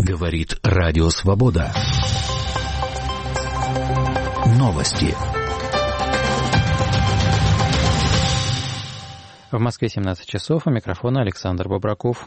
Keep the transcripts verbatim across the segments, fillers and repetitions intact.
Говорит Радио Свобода. Новости. В Москве семнадцать часов, у микрофона Александр Бобраков.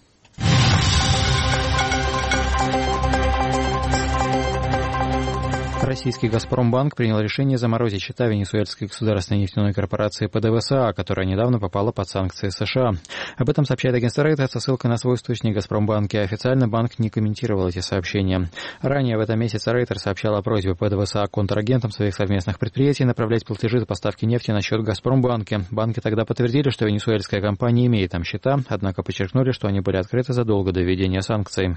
Российский «Газпромбанк» принял решение заморозить счета Венесуэльской государственной нефтяной корпорации пэ дэ вэ эс а, которая недавно попала под санкции США. Об этом сообщает агентство Reuters со ссылкой на свой источник «Газпромбанке». Официально банк не комментировал эти сообщения. Ранее в этом месяце Reuters сообщал о просьбе пэ дэ вэ эс а контрагентам своих совместных предприятий направлять платежи за поставки нефти на счет «Газпромбанке». Банки тогда подтвердили, что венесуэльская компания имеет там счета, однако подчеркнули, что они были открыты задолго до введения санкций.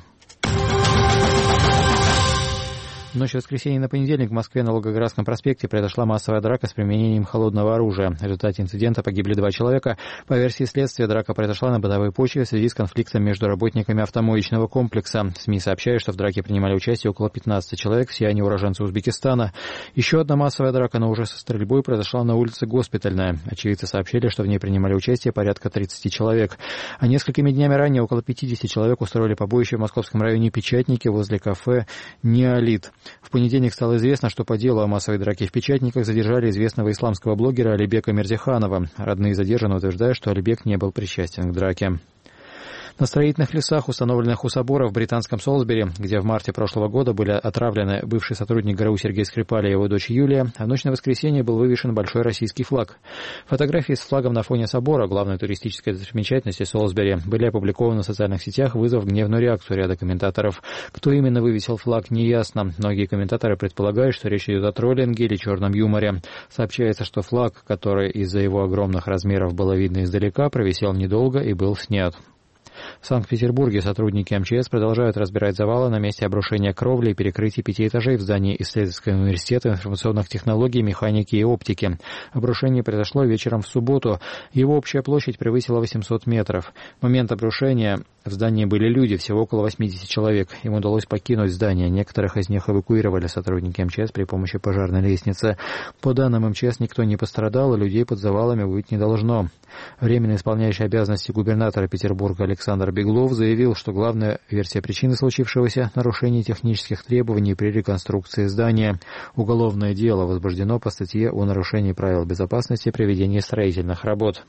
В ночь с воскресенья на понедельник в Москве на Волгоградском проспекте произошла массовая драка с применением холодного оружия. В результате инцидента погибли два человека. По версии следствия, драка произошла на бытовой почве в связи с конфликтом между работниками автомоечного комплекса. СМИ сообщают, что в драке принимали участие около пятнадцати человек, все они уроженцы Узбекистана. Еще одна массовая драка, но уже со стрельбой, произошла на улице Госпитальная. Очевидцы сообщили, что в ней принимали участие порядка тридцати человек. А несколькими днями ранее около пятидесяти человек устроили побоище в московском районе Печатники возле кафе «Неолит». В понедельник стало известно, что по делу о массовой драке в Печатниках задержали известного исламского блогера Алибека Мерзиханова. Родные задержанного утверждают, что Алибек не был причастен к драке. На строительных лесах, установленных у собора в британском Солсбери, где в марте прошлого года были отравлены бывший сотрудник ГРУ Сергей Скрипаль и его дочь Юлия, в ночь на воскресенье был вывешен большой российский флаг. Фотографии с флагом на фоне собора, главной туристической достопримечательности Солсбери, были опубликованы в социальных сетях, вызвав гневную реакцию ряда комментаторов. Кто именно вывесил флаг, неясно. Многие комментаторы предполагают, что речь идет о троллинге или черном юморе. Сообщается, что флаг, который из-за его огромных размеров было видно издалека, провисел недолго и был снят. В Санкт-Петербурге сотрудники эм че эс продолжают разбирать завалы на месте обрушения кровли и перекрытия пяти этажей в здании исследовательского университета информационных технологий, механики и оптики. Обрушение произошло вечером в субботу. Его общая площадь превысила восемьсот метров. В момент обрушения в здании были люди, всего около восьмидесяти человек. Им удалось покинуть здание. Некоторых из них эвакуировали сотрудники эм че эс при помощи пожарной лестницы. По данным эм че эс, никто не пострадал, и людей под завалами быть не должно. Временно исполняющий обязанности губернатора Петербурга Александр Беглов заявил, что главная версия причины случившегося – нарушение технических требований при реконструкции здания. Уголовное дело возбуждено по статье о нарушении правил безопасности при ведении строительных работ.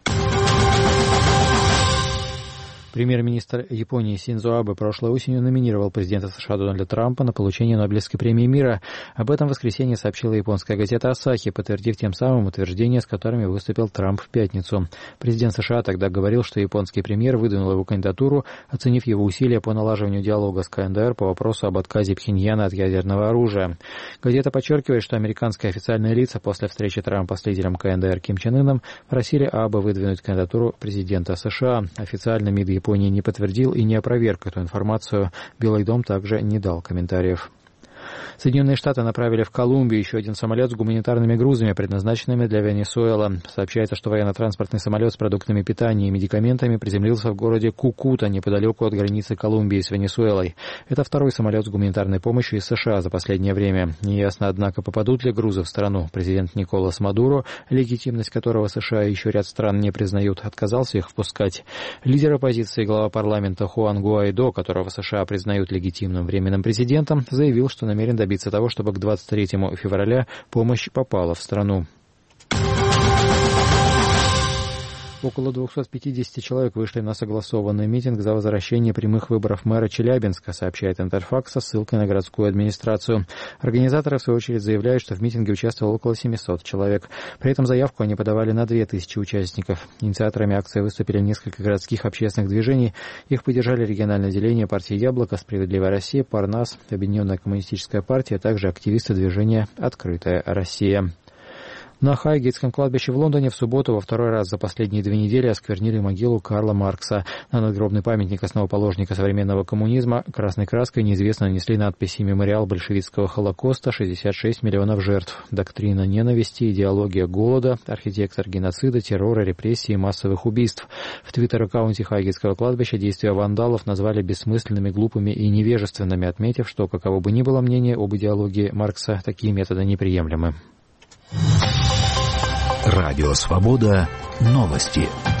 Премьер-министр Японии Синдзо Абе прошлой осенью номинировал президента США Дональда Трампа на получение Нобелевской премии мира. Об этом в воскресенье сообщила японская газета «Асахи», подтвердив тем самым утверждения, с которыми выступил Трамп в пятницу. Президент США тогда говорил, что японский премьер выдвинул его кандидатуру, оценив его усилия по налаживанию диалога с ка эн дэ эр по вопросу об отказе Пхеньяна от ядерного оружия. Газета подчеркивает, что американские официальные лица после встречи Трампа с лидером ка эн дэ эр Ким Чен Ыном просили Абе выдвинуть кандидатуру президента США. Официально МИД Японии не подтвердил и не опроверг эту информацию. Белый дом также не дал комментариев. Соединенные Штаты направили в Колумбию еще один самолет с гуманитарными грузами, предназначенными для Венесуэлы. Сообщается, что военно-транспортный самолет с продуктами питания и медикаментами приземлился в городе Кукута, неподалеку от границы Колумбии с Венесуэлой. Это второй самолет с гуманитарной помощью из США за последнее время. Неясно, однако, попадут ли грузы в страну. Президент Николас Мадуро, легитимность которого США и еще ряд стран не признают, отказался их впускать. Лидер оппозиции, глава парламента Хуан Гуайдо, которого США признают легитимным временным президентом, заявил, что намерен добиться того, чтобы к двадцать третьему февраля помощь попала в страну. Около двухсот пятидесяти человек вышли на согласованный митинг за возвращение прямых выборов мэра Челябинска, сообщает Интерфакс со ссылкой на городскую администрацию. Организаторы, в свою очередь, заявляют, что в митинге участвовало около семисот человек. При этом заявку они подавали на две тысячи участников. Инициаторами акции выступили несколько городских общественных движений. Их поддержали региональное отделение партии «Яблоко», «Справедливая Россия», «Парнас», Объединенная коммунистическая партия, а также активисты движения «Открытая Россия». На Хайгейтском кладбище в Лондоне в субботу во второй раз за последние две недели осквернили могилу Карла Маркса. На надгробный памятник основоположника современного коммунизма красной краской неизвестно нанесли надписи «Мемориал большевистского Холокоста, шестьдесят шесть миллионов жертв. Доктрина ненависти, идеология голода, архитектор геноцида, террора, репрессий и массовых убийств». В твиттер-аккаунте Хайгейтского кладбища действия вандалов назвали бессмысленными, глупыми и невежественными, отметив, что, каково бы ни было мнение об идеологии Маркса, такие методы неприемлемы. Радио Свобода. Новости.